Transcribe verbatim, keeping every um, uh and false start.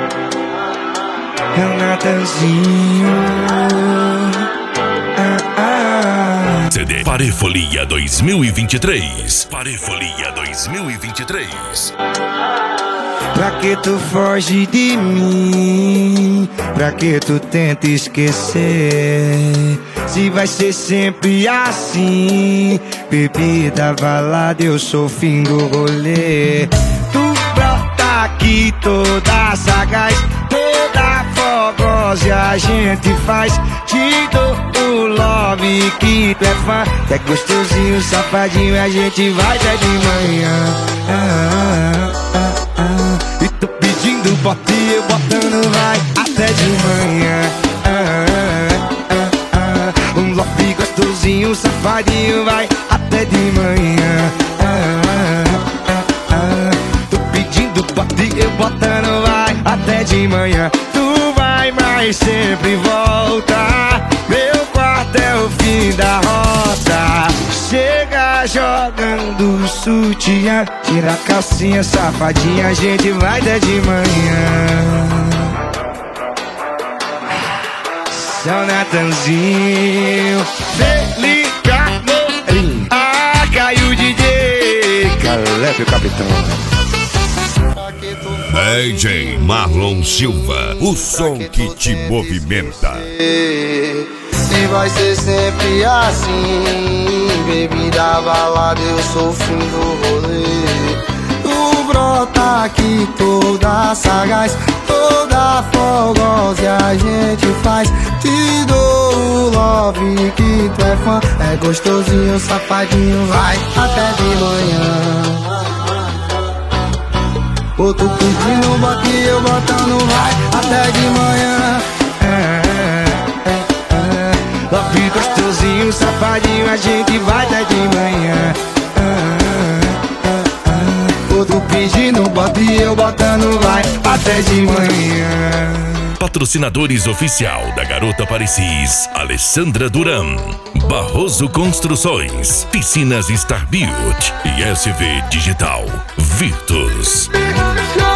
É o Natanzinho. Ah, ah. C D Parefolia dois mil e vinte e três. Parefolia dois mil e vinte e três. Pra que tu foge de mim? Pra que tu tenta esquecer? Se vai ser sempre assim, bebida, balada, eu sou o fim do rolê. Tu brota aqui toda sagaz, toda fogosa, e a gente faz. Te dou o love que tu é fã, é gostosinho, safadinho, a gente vai até de manhã. Ah, ah, ah, ah. E tô pedindo bote, eu botando vai até de manhã. Ah, ah, ah, ah. Um love gostosinho, safadinho, vai até de manhã. Ah, ah, ah, ah. Tô pedindo bote, eu botando vai até de manhã. Tu vai, mas sempre volta. Meu quarto é o fim da rota. Chega jogando sutiã, tira a calcinha, safadinha, a gente vai até de manhã. São Natanzinho, Felipe, ah, caiu o D J Caleb, o capitão. D J Marlon Silva, o som que te movimenta. Se vai ser sempre assim, bebida, balada, eu sou o fim do rolê. Tu brota aqui toda sagaz, toda fogosa, e a gente faz. Te dou o love que tu é fã, é gostosinho, safadinho, vai até de manhã. Outro pedindo bote, eu botando vai até de manhã. Love gostosinho, safadinho, a gente vai até de manhã. Outro pedindo bote, eu botando vai até de manhã. Patrocinadores oficial da Garota Parecis, Alessandra Duran, Barroso Construções, Piscinas Star Beauty e S V Digital Virtus.